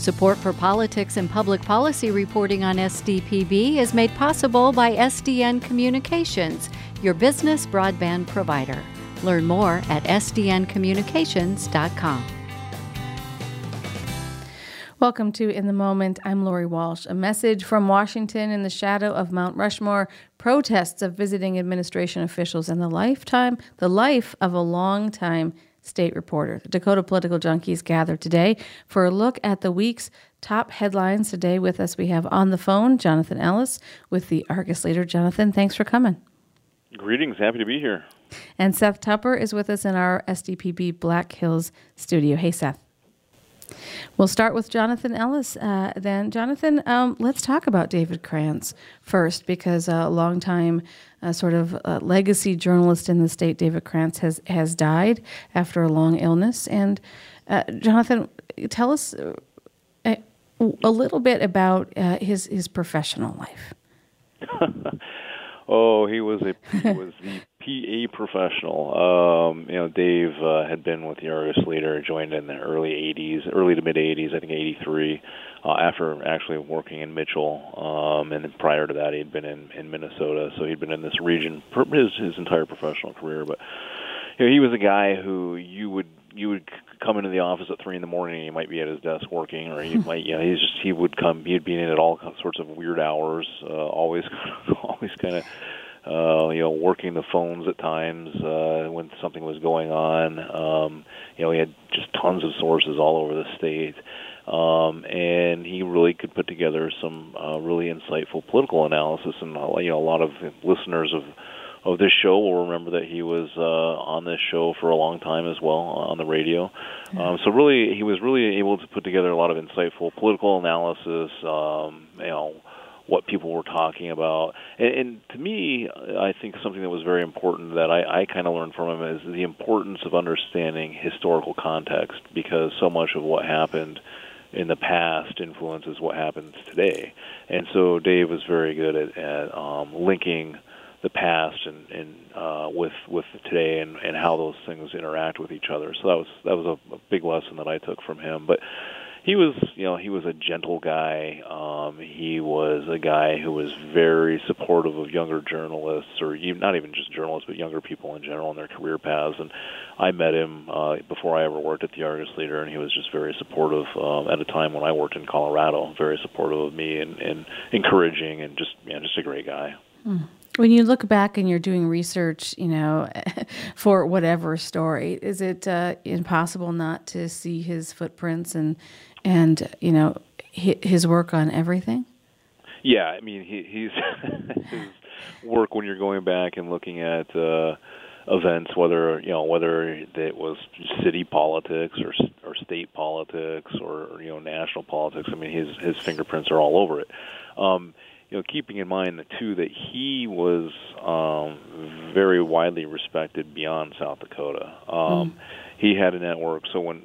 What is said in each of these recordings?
Support for politics and public policy reporting on SDPB is made possible by SDN Communications, your business broadband provider. Learn more at sdncommunications.com. Welcome to In the Moment. I'm Lori Walsh. A message from Washington in the shadow of Mount Rushmore, protests of visiting administration officials, and the life of a longtime state reporter. The Dakota Political Junkies gather today for a look at the week's top headlines. Today with us we have on the phone Jonathan Ellis with the Argus Leader. Jonathan, thanks for coming. Greetings. Happy to be here. And Seth Tupper is with us in our SDPB Black Hills studio. Hey, Seth. We'll start with Jonathan Ellis then. Jonathan, let's talk about David Krantz first, because a longtime legacy journalist in the state, David Krantz, has died after a long illness. And Jonathan, tell us a little bit about his professional life. Oh, he was the PA professional. Dave had been with the Argus Leader, joined in the early to mid 80s, I think 83, after actually working in Mitchell. And then prior to that, he'd been in Minnesota, so he'd been in this region his entire professional career. But he was a guy who you would come into the office at 3 a.m. and he might be at his desk working, or he might, he'd be in at all sorts of weird hours, always kind of, working the phones at times when something was going on. He had just tons of sources all over the state, and he really could put together some really insightful political analysis. And a lot of listeners of this show will remember that he was on this show for a long time as well on the radio. So really, he was really able to put together a lot of insightful political analysis, what people were talking about. And to me, I think something that was very important that I kind of learned from him is the importance of understanding historical context, because so much of what happened in the past influences what happens today. And so Dave was very good at linking the past and with today and how those things interact with each other. So that was a big lesson that I took from him. But he was a gentle guy. He was a guy who was very supportive of younger journalists, or not even just journalists, but younger people in general in their career paths. And I met him before I ever worked at the Argus Leader, and he was just very supportive at a time when I worked in Colorado. Very supportive of me and encouraging, and just a great guy. When you look back and you're doing research, for whatever story, is it impossible not to see his footprints and his work on everything? Yeah, I mean, he's his work when you're going back and looking at events, whether it was city politics or state politics or national politics. I mean, his fingerprints are all over it. Keeping in mind that he was very widely respected beyond South Dakota. He had a network, so when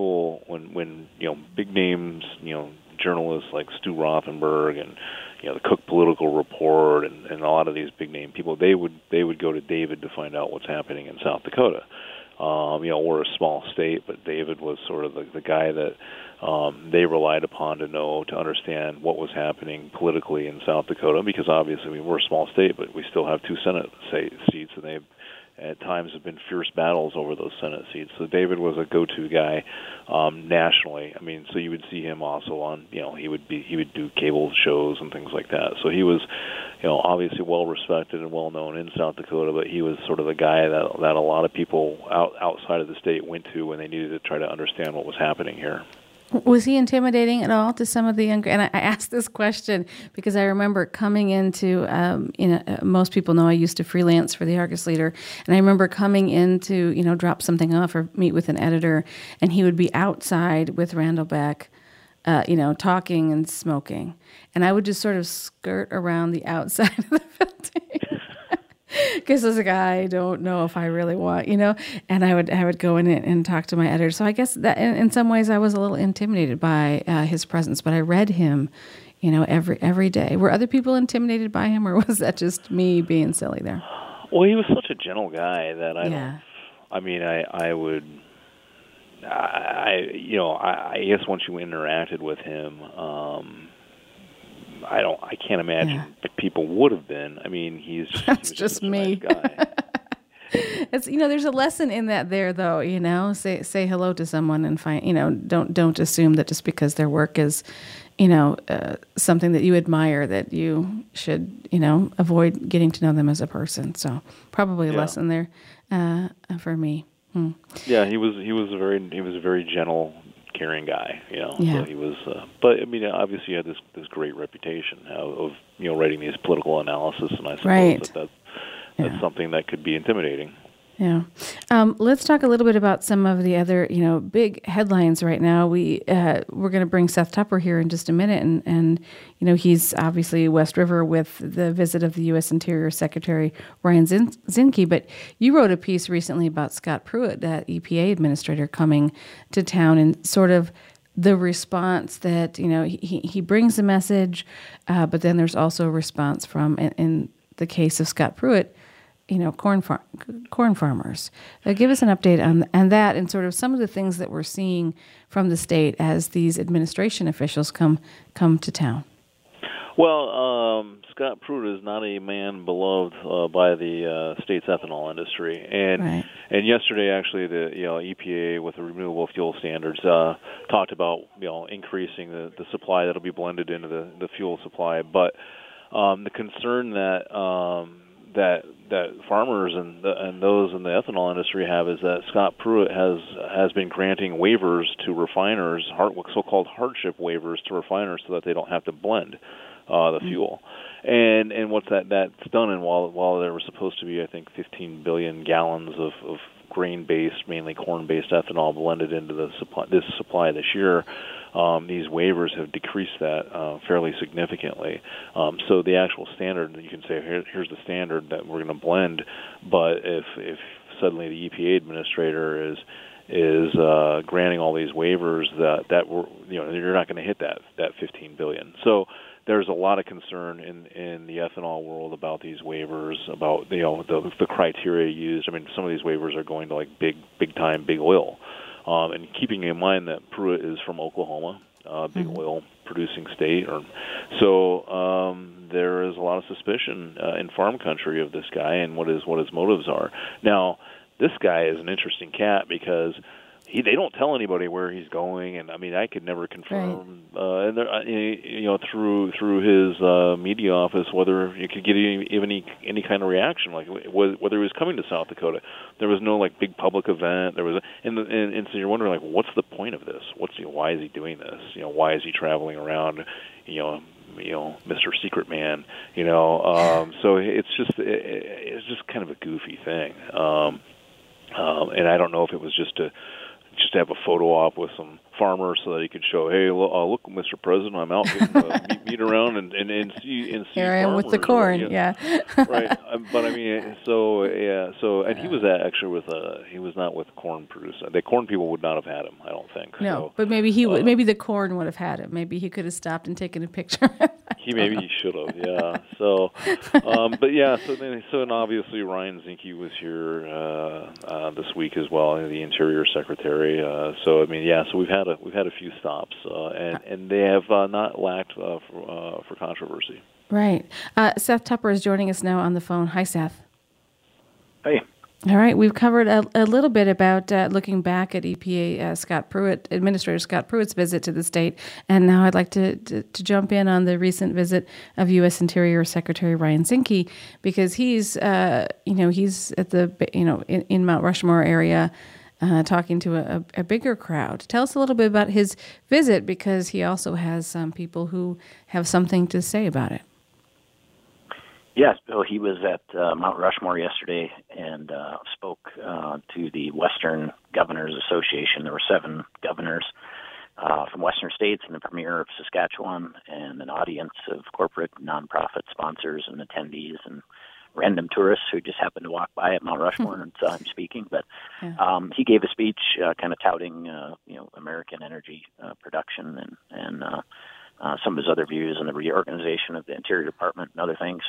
big names, journalists like Stu Rothenberg and the Cook Political Report and a lot of these big name people, they would go to David to find out what's happening in South Dakota. We're a small state, but David was sort of the guy that they relied upon to understand what was happening politically in South Dakota, because obviously we're a small state, but we still have 2 Senate seats, and they at times have been fierce battles over those Senate seats. So David was a go-to guy nationally. I mean, so you would see him also on, he would do cable shows and things like that. So he was, obviously well respected and well known in South Dakota, but he was sort of the guy that a lot of people outside of the state went to when they needed to try to understand what was happening here. Was he intimidating at all to some of the younger? And I asked this question because I remember coming into, most people know I used to freelance for the Argus Leader, and I remember coming in to, drop something off or meet with an editor, and he would be outside with Randall Beck, talking and smoking, and I would just sort of skirt around the outside of the building. Because as a guy, I don't know if I really want, and I would go in and talk to my editor. So I guess that in some ways I was a little intimidated by his presence, but I read him, every day. Were other people intimidated by him, or was that just me being silly there? Well, he was such a gentle guy that I would I guess once you interacted with him, I can't imagine people would have been. I mean, he was just a me. Nice guy. It's there's a lesson in that there though. Say hello to someone and find don't assume that just because their work is something that you admire that you should avoid getting to know them as a person. So probably a lesson there for me. Yeah, he was a very gentle, caring guy. Yeah. So he was. But I mean, obviously, he had this great reputation of writing these political analysis, and I suppose that's something that could be intimidating. Yeah. Let's talk a little bit about some of the other, big headlines right now. We're going to bring Seth Tupper here in just a minute, and he's obviously West River with the visit of the U.S. Interior Secretary Ryan Zinke. But you wrote a piece recently about Scott Pruitt, that EPA administrator, coming to town, and sort of the response that he brings a message, but then there's also a response from, in the case of Scott Pruitt, corn farmers. Give us an update on that and sort of some of the things that we're seeing from the state as these administration officials come to town. Well, Scott Pruitt is not a man beloved by the state's ethanol industry, and yesterday actually the EPA with the renewable fuel standards talked about increasing the supply that'll be blended into the fuel supply, but the concern that farmers and those in the ethanol industry have is that Scott Pruitt has been granting waivers to refiners, so-called hardship waivers to refiners, so that they don't have to blend the fuel. And what that's done, and while there were supposed to be, I think, 15 billion gallons of grain-based, mainly corn-based ethanol blended into this supply this year, these waivers have decreased that fairly significantly. So the actual standard, you can say, here's the standard that we're going to blend, but if suddenly the EPA administrator is granting all these waivers, that you're not going to hit that 15 billion. So there's a lot of concern in the ethanol world about these waivers, about the criteria used. I mean, some of these waivers are going to like big time big oil. And keeping in mind that Pruitt is from Oklahoma, big oil producing state, so there is a lot of suspicion in farm country of this guy and what his motives are. Now, this guy is an interesting cat because they don't tell anybody where he's going, and I mean I could never confirm through his media office whether you could get any kind of reaction, like whether he was coming to South Dakota. There was no big public event. There was and so you're wondering what's the point of this? Why is he doing this? Why is he traveling around? Mr. Secret Man. So it's just kind of a goofy thing. And I don't know if it was just to have a photo op with some farmers so that he could show, hey, look, Mr. President, I'm out getting meet around and see. Here I am with the corn, right. But I mean, so and he was actually he was not with corn producers. The corn people would not have had him, I don't think. No, so, but maybe maybe the corn would have had him. Maybe he could have stopped and taken a picture. He should have, yeah. So, but yeah. So obviously Ryan Zinke was here this week as well, the Interior Secretary. So I mean, yeah. So we've had a few stops, and they have not lacked for controversy. Right. Seth Tupper is joining us now on the phone. Hi, Seth. Hey. All right, we've covered a little bit about looking back at EPA Administrator Scott Pruitt's visit to the state, and now I'd like to jump in on the recent visit of U.S. Interior Secretary Ryan Zinke, because he's at the in Mount Rushmore area talking to a bigger crowd. Tell us a little bit about his visit, because he also has some people who have something to say about it. Yes, Bill, he was at Mount Rushmore yesterday and spoke to the Western Governors Association. There were 7 governors from Western states and the Premier of Saskatchewan, and an audience of corporate nonprofit sponsors and attendees and random tourists who just happened to walk by at Mount Rushmore and saw him speaking. But he gave a speech kind of touting American energy production and some of his other views on the reorganization of the Interior Department and other things.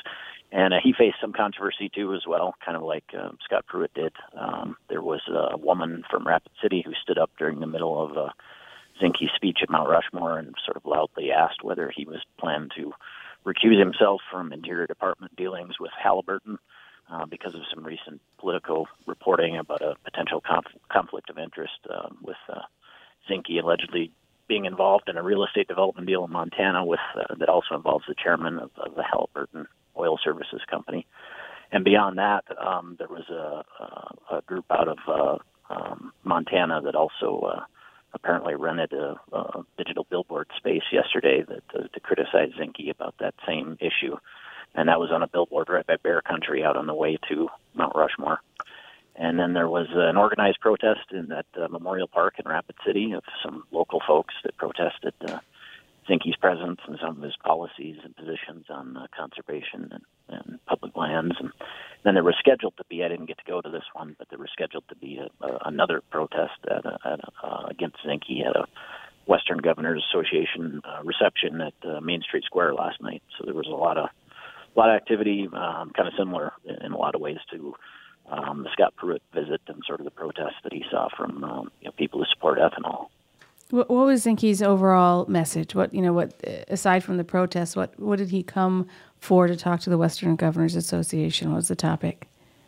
And he faced some controversy, too, as well, kind of like Scott Pruitt did. There was a woman from Rapid City who stood up during the middle of Zinke's speech at Mount Rushmore and sort of loudly asked whether he was planning to recuse himself from Interior Department dealings with Halliburton because of some recent political reporting about a potential conflict of interest with Zinke allegedly being involved in a real estate development deal in Montana with that also involves the chairman of the Halliburton Oil Services Company. And beyond that, there was a group out of Montana that also apparently rented a digital billboard space yesterday to criticize Zinke about that same issue. And that was on a billboard right by Bear Country out on the way to Mount Rushmore. And then there was an organized protest in that Memorial Park in Rapid City of some local folks that protested Zinke's presence and some of his policies and positions on conservation and public lands. And then there was scheduled to be, I didn't get to go to this one, but there was scheduled to be another protest against Zinke at a Western Governors Association reception at Main Street Square last night. So there was a lot of activity, kind of similar in a lot of ways to the Scott Pruitt visit and sort of the protests that he saw from people who support ethanol. What was Zinke's overall message? What aside from the protests, what did he come for to talk to the Western Governors Association? What was the topic?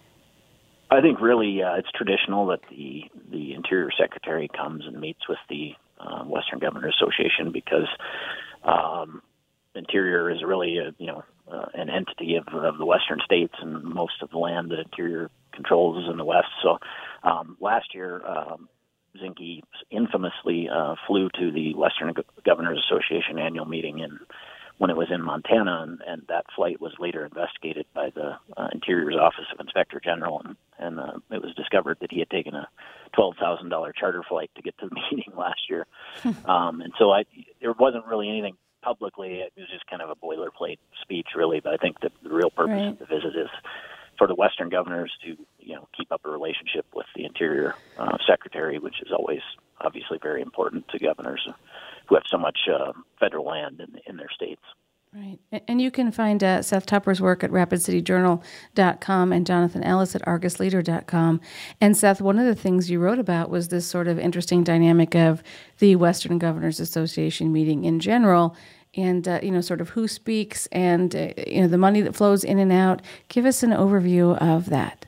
I think really it's traditional that the Interior Secretary comes and meets with the Western Governors Association because Interior is really an entity of the Western states, and most of the land that Interior controls is in the West. So last year, Zinke infamously flew to the Western Governors Association annual meeting when it was in Montana, and that flight was later investigated by the Interior's Office of Inspector General, and it was discovered that he had taken a $12,000 charter flight to get to the meeting last year. And so there wasn't really anything publicly. It was just kind of a boilerplate speech, really, but I think that the real purpose of the visit is for the Western governors to keep up a relationship with the Interior Secretary, which is always obviously very important to governors who have so much federal land in their states. Right. And you can find Seth Tupper's work at RapidCityJournal.com and Jonathan Ellis at ArgusLeader.com. And Seth, one of the things you wrote about was this sort of interesting dynamic of the Western Governors Association meeting in general and, sort of who speaks and, the money that flows in and out. Give us an overview of that.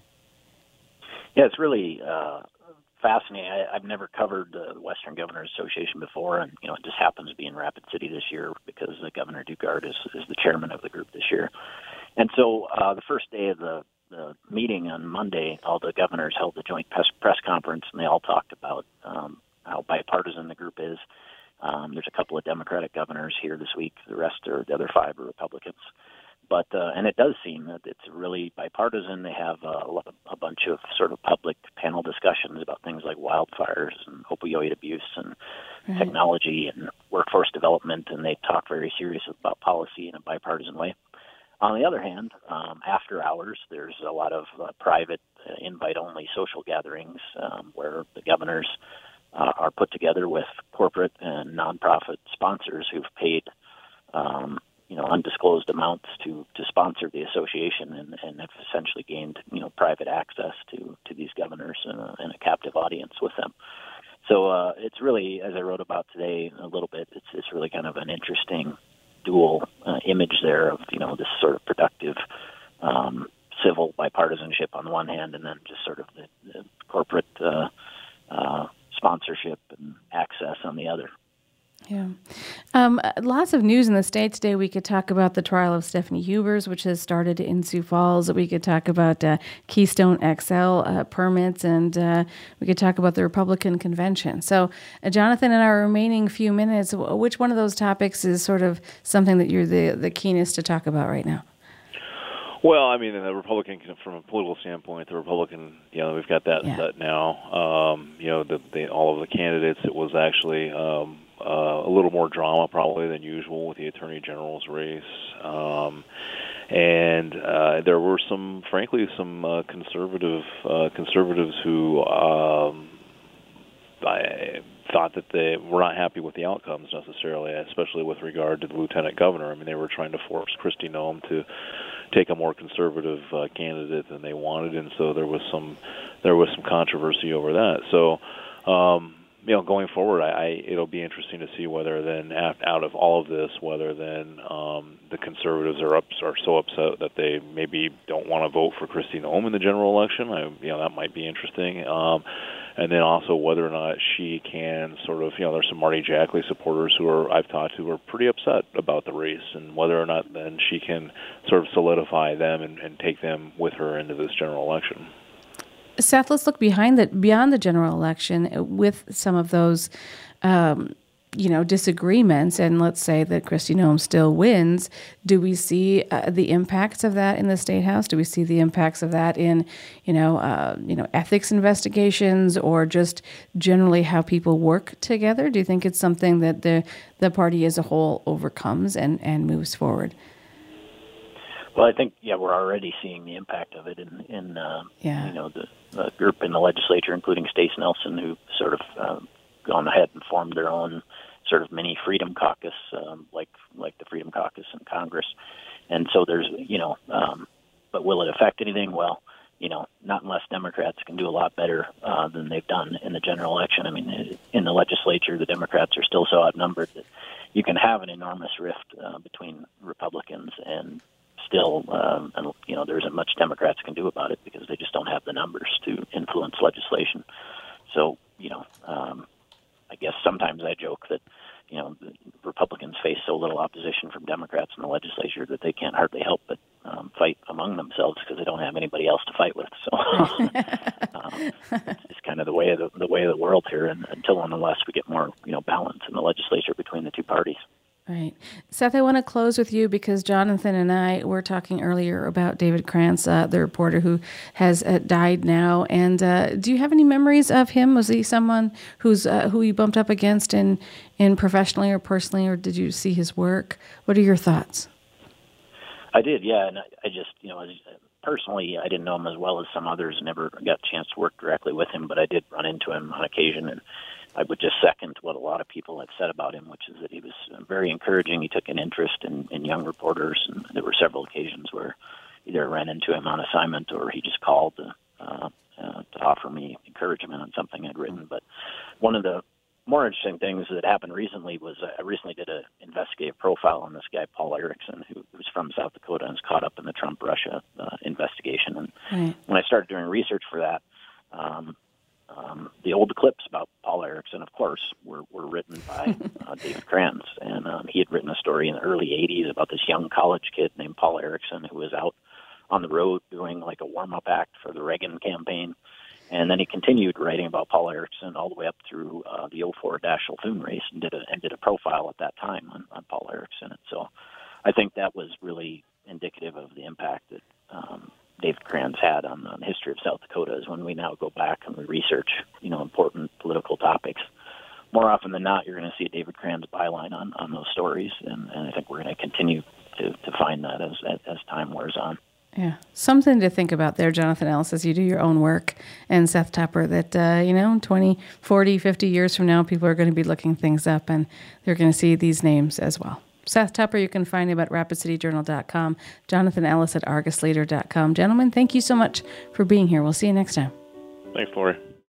Yeah, it's really fascinating. I've never covered the Western Governors Association before, and it just happens to be in Rapid City this year because Governor Dugard is the chairman of the group this year. And so the first day of the meeting on Monday, all the governors held a joint press conference, and they all talked about how bipartisan the group is. There's a couple of Democratic governors here this week. The other five are Republicans. But and it does seem that it's really bipartisan. They have a bunch of sort of public panel discussions about things like wildfires and opioid abuse and technology and workforce development, and they talk very seriously about policy in a bipartisan way. On the other hand, after hours, there's a lot of private, invite-only social gatherings where the governors are put together with corporate and nonprofit sponsors who've paid undisclosed amounts to sponsor the association and have essentially gained private access to these governors and a captive audience with them. So it's really, as I wrote about today a little bit, it's really kind of an interesting dual image there of this sort of productive civil bipartisanship on the one hand, and then just sort of the corporate sponsorship and access on the other. Yeah. Lots of news in the States today. We could talk about the trial of Stephanie Hubers, which has started in Sioux Falls. We could talk about Keystone XL permits, and we could talk about the Republican convention. So, Jonathan, in our remaining few minutes, which one of those topics is sort of something that you're the keenest to talk about right now? Well, I mean, the Republican, from a political standpoint, the Republican, we've got that set now. All of the candidates, it was actually a little more drama probably than usual with the Attorney General's race. And there were some conservatives who I thought that they were not happy with the outcomes necessarily, especially with regard to the lieutenant governor. I mean, they were trying to force Kristi Noem to take a more conservative candidate than they wanted, and so there was some controversy over that. So, going forward, it'll be interesting to see whether then out of all of this, whether then the conservatives are so upset that they maybe don't want to vote for Kristi Noem in the general election. That might be interesting. And then also whether or not she can sort of, there's some Marty Jackley supporters I've talked to who are pretty upset about the race, and whether or not then she can sort of solidify them and take them with her into this general election. Seth, let's look beyond the general election with some of those, disagreements. And let's say that Kristi Noem still wins. Do we see the impacts of that in the State House? Do we see the impacts of that in, ethics investigations, or just generally how people work together? Do you think it's something that the party as a whole overcomes and moves forward? Well, I think, we're already seeing the impact of it in the group in the legislature, including Stace Nelson, who sort of gone ahead and formed their own sort of mini Freedom Caucus, like the Freedom Caucus in Congress. And so there's, but will it affect anything? Well, not unless Democrats can do a lot better than they've done in the general election. I mean, in the legislature, the Democrats are still so outnumbered that you can have an enormous rift between Republicans and still, there isn't much Democrats can do about it because they just don't have the numbers to influence legislation. So, I guess sometimes I joke that, the Republicans face so little opposition from Democrats in the legislature that they can't hardly help but fight among themselves because they don't have anybody else to fight with. So it's kind of the way of the world here, and unless we get more, balance in the legislature between the two parties. Right. Seth, I want to close with you because Jonathan and I were talking earlier about David Krantz, the reporter who has died now. And do you have any memories of him? Was he someone who you bumped up against in professionally or personally, or did you see his work? What are your thoughts? I did, yeah. And I just, personally, I didn't know him as well as some others. Never got a chance to work directly with him, but I did run into him on occasion, and I would just second what a lot of people have said about him, which is that he was very encouraging. He took an interest in young reporters, and there were several occasions where either I ran into him on assignment or he just called to offer me encouragement on something I'd written. But one of the more interesting things that happened recently was I recently did an investigative profile on this guy, Paul Erickson, who's from South Dakota and is caught up in the Trump-Russia investigation. And when I started doing research for that, the old clips about Paul Erickson, of course, were written by David Krantz. And he had written a story in the early 80s about this young college kid named Paul Erickson who was out on the road doing like a warm-up act for the Reagan campaign. And then he continued writing about Paul Erickson all the way up through the 04 Daschle-Thune race and did a profile at that time on Paul Erickson. And so I think that was really indicative of the impact that David Krantz had on the history of South Dakota, is when we now go back and we research, important political topics. More often than not, you're going to see a David Krantz byline on those stories, and I think we're going to continue to find that as time wears on. Yeah, something to think about there, Jonathan Ellis, as you do your own work, and Seth Tupper, that, 20, 40, 50 years from now, people are going to be looking things up, and they're going to see these names as well. Seth Tupper, you can find him at RapidCityJournal.com, Jonathan Ellis at ArgusLeader.com. Gentlemen, thank you so much for being here. We'll see you next time. Thanks, Lori.